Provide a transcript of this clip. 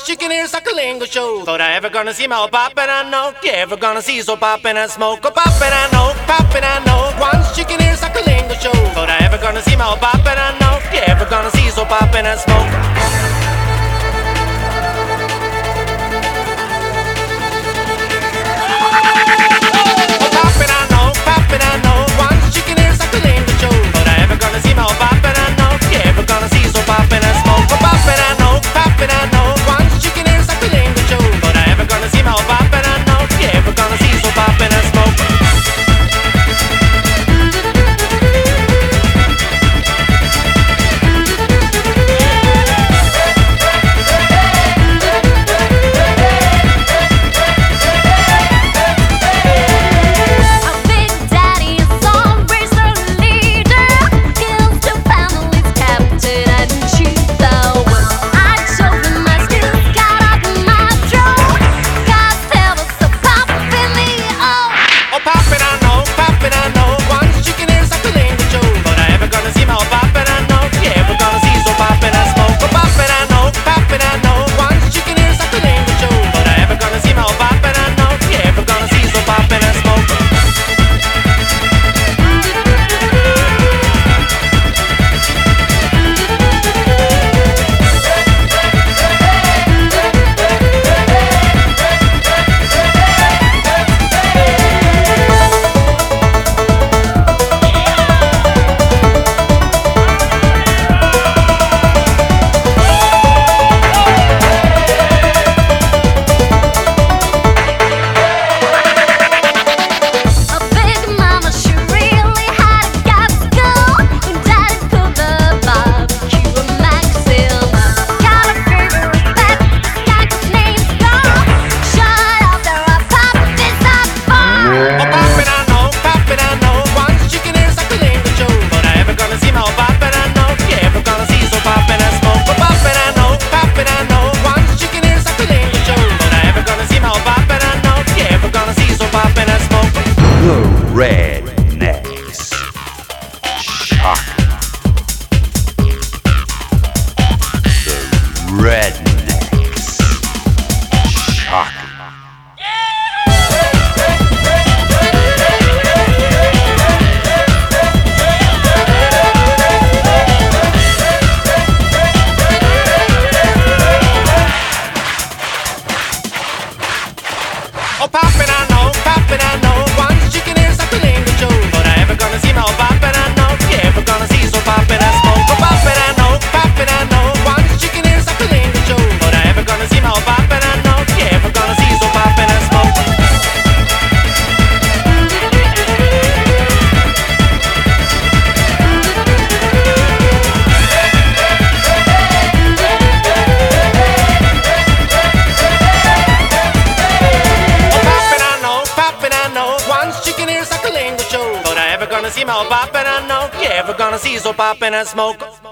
Once chicken ears like a lingo show. Thought I ever gonna see my poppin', I know. You ever gonna see so poppin' and smoke? Oh, poppin', I know, poppin', I know. Once chicken ears like a lingo show. Thought I ever gonna see my poppin', I know. You ever gonna see so poppin' and smoke? Rednecks. Shocking. The Rednecks. Shocking. Oh, poppin', I know, poppin', I know. Once chicken ears like a lingo show. But I ever gonna see my poppin', I know. You ever gonna see so poppin' and smoke? Oh, poppin', I know, poppin', I know. Once chicken ears like a lingo show. But I ever gonna see my poppin', I know. You ever gonna see so poppin' and smoke? Chicken ears like a lingo show. But I ever gonna see my poppin', I know. You ever gonna see so poppin' and smoke?